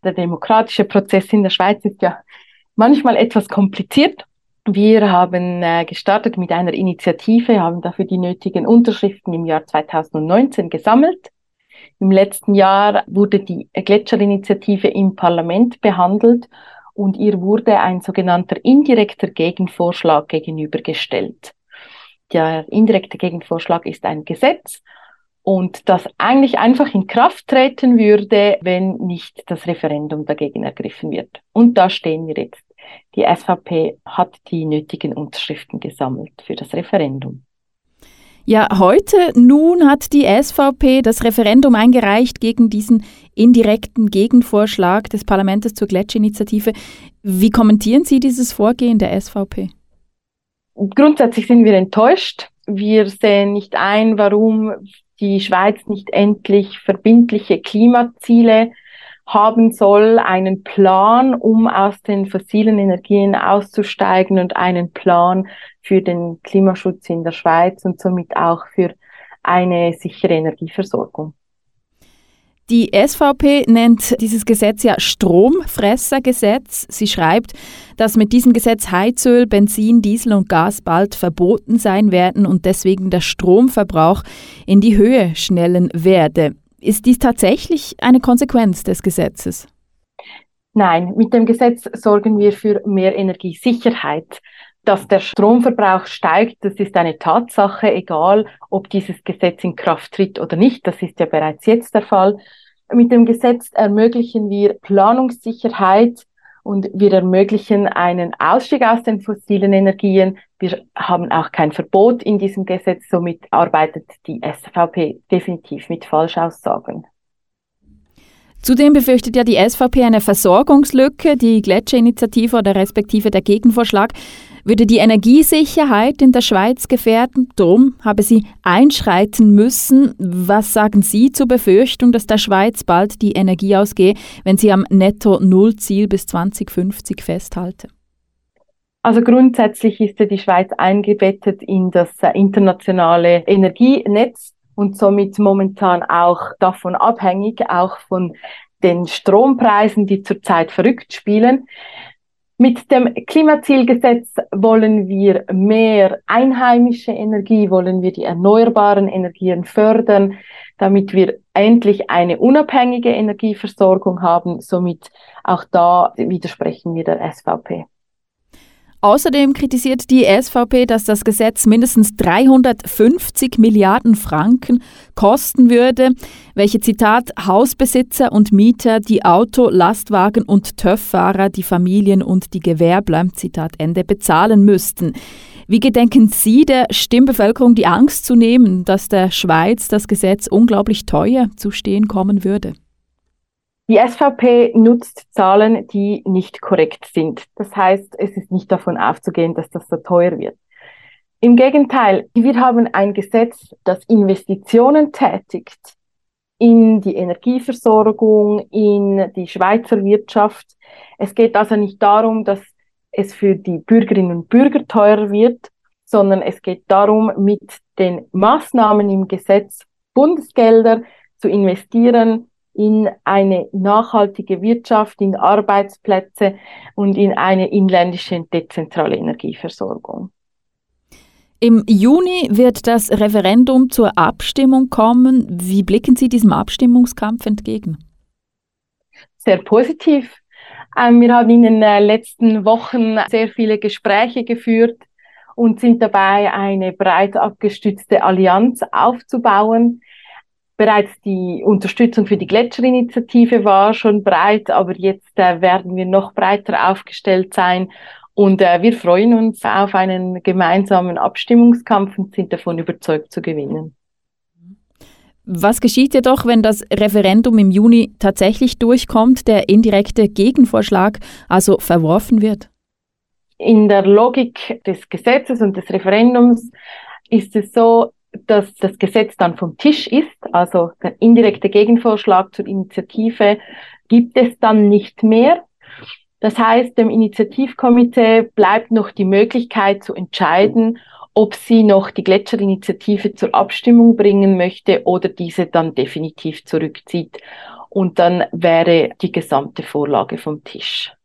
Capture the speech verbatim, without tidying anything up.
der demokratische Prozess in der Schweiz ist ja manchmal etwas kompliziert. Wir haben äh, gestartet mit einer Initiative, haben dafür die nötigen Unterschriften im Jahr zweitausendneunzehn gesammelt. Im letzten Jahr wurde die Gletscherinitiative im Parlament behandelt und ihr wurde ein sogenannter indirekter Gegenvorschlag gegenübergestellt. Der indirekte Gegenvorschlag ist ein Gesetz und das eigentlich einfach in Kraft treten würde, wenn nicht das Referendum dagegen ergriffen wird. Und da stehen wir jetzt. Die S V P hat die nötigen Unterschriften gesammelt für das Referendum. Ja, heute nun hat die S V P das Referendum eingereicht gegen diesen indirekten Gegenvorschlag des Parlaments zur Gletscherinitiative. Wie kommentieren Sie dieses Vorgehen der S V P? Grundsätzlich sind wir enttäuscht. Wir sehen nicht ein, warum die Schweiz nicht endlich verbindliche Klimaziele haben soll, einen Plan, um aus den fossilen Energien auszusteigen und einen Plan für den Klimaschutz in der Schweiz und somit auch für eine sichere Energieversorgung. Die S V P nennt dieses Gesetz ja Stromfressergesetz. Sie schreibt, dass mit diesem Gesetz Heizöl, Benzin, Diesel und Gas bald verboten sein werden und deswegen der Stromverbrauch in die Höhe schnellen werde. Ist dies tatsächlich eine Konsequenz des Gesetzes? Nein, mit dem Gesetz sorgen wir für mehr Energiesicherheit. Dass der Stromverbrauch steigt, das ist eine Tatsache, egal ob dieses Gesetz in Kraft tritt oder nicht. Das ist ja bereits jetzt der Fall. Mit dem Gesetz ermöglichen wir Planungssicherheit und wir ermöglichen einen Ausstieg aus den fossilen Energien. Wir haben auch kein Verbot in diesem Gesetz, somit arbeitet die S V P definitiv mit Falschaussagen. Zudem befürchtet ja die S V P eine Versorgungslücke. Die Gletscherinitiative oder respektive der Gegenvorschlag würde die Energiesicherheit in der Schweiz gefährden. Darum habe sie einschreiten müssen. Was sagen Sie zur Befürchtung, dass der Schweiz bald die Energie ausgeht, wenn sie am Netto-Null-Ziel bis zwanzig fünfzig festhalte? Also grundsätzlich ist ja die Schweiz eingebettet in das internationale Energienetz und somit momentan auch davon abhängig, auch von den Strompreisen, die zurzeit verrückt spielen. Mit dem Klimazielgesetz wollen wir mehr einheimische Energie, wollen wir die erneuerbaren Energien fördern, damit wir endlich eine unabhängige Energieversorgung haben. Somit auch da widersprechen wir der S V P. Außerdem kritisiert die S V P, dass das Gesetz mindestens dreihundertfünfzig Milliarden Franken kosten würde, welche, Zitat, Hausbesitzer und Mieter, die Auto-, Lastwagen- und TÜV-Fahrer, die Familien und die Gewerbler, Zitat Ende, bezahlen müssten. Wie gedenken Sie der Stimmbevölkerung die Angst zu nehmen, dass der Schweiz das Gesetz unglaublich teuer zu stehen kommen würde? Die S V P nutzt Zahlen, die nicht korrekt sind. Das heißt, es ist nicht davon aufzugehen, dass das so teuer wird. Im Gegenteil, wir haben ein Gesetz, das Investitionen tätigt in die Energieversorgung, in die Schweizer Wirtschaft. Es geht also nicht darum, dass es für die Bürgerinnen und Bürger teurer wird, sondern es geht darum, mit den Maßnahmen im Gesetz Bundesgelder zu investieren in eine nachhaltige Wirtschaft, in Arbeitsplätze und in eine inländische und dezentrale Energieversorgung. Im Juni wird das Referendum zur Abstimmung kommen. Wie blicken Sie diesem Abstimmungskampf entgegen? Sehr positiv. Ähm, wir haben in den äh, letzten Wochen sehr viele Gespräche geführt und sind dabei, eine breit abgestützte Allianz aufzubauen. Bereits die Unterstützung für die Gletscherinitiative war schon breit, aber jetzt äh, werden wir noch breiter aufgestellt sein und äh, wir freuen uns auf einen gemeinsamen Abstimmungskampf und sind davon überzeugt zu gewinnen. Was geschieht jedoch, wenn das Referendum im Juni tatsächlich durchkommt, der indirekte Gegenvorschlag also verworfen wird? In der Logik des Gesetzes und des Referendums ist es so, dass das Gesetz dann vom Tisch ist, also der indirekte Gegenvorschlag zur Initiative gibt es dann nicht mehr. Das heißt, dem Initiativkomitee bleibt noch die Möglichkeit zu entscheiden, ob sie noch die Gletscherinitiative zur Abstimmung bringen möchte oder diese dann definitiv zurückzieht. und dann wäre die gesamte Vorlage vom Tisch.